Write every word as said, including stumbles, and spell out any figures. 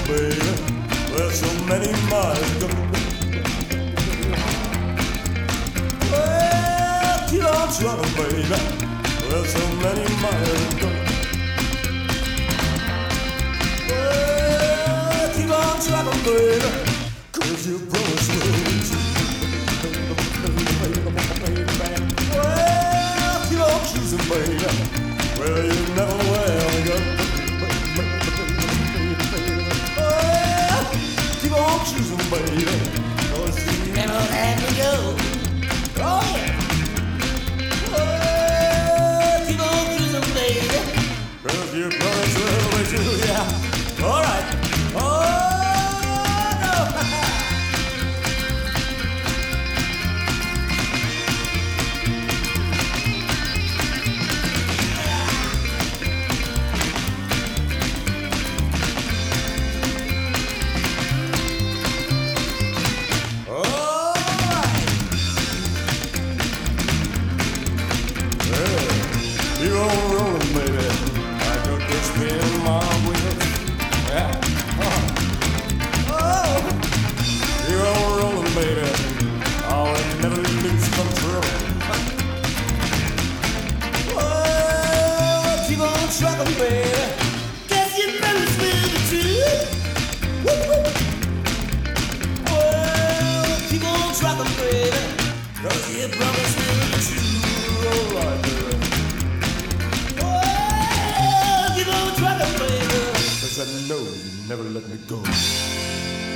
trucking, baby. There's so many miles to go. Well, keep on trucking, baby. There's so many miles to go. Well, keep on trucking, baby, 'cause you promised me to. Well, keep on choosing, baby. Well, you never will go. Well, keep on choosing, baby, 'cause you never let me go. Oh, yeah. Well, keep on choosing, baby, 'cause you promised me to, yeah. All right. Oh, no. Keep on rolling, baby. I got this spin my wheels. Yeah. Uh-huh. Oh, keep on rolling, baby. I'll never lose control. Oh, keep on trucking, baby. 'Cause you promised me the truth. Woo-hoo. Well, keep on trucking, baby. 'Cause you promised me the truth. All right, baby. Cause I know you never let me go.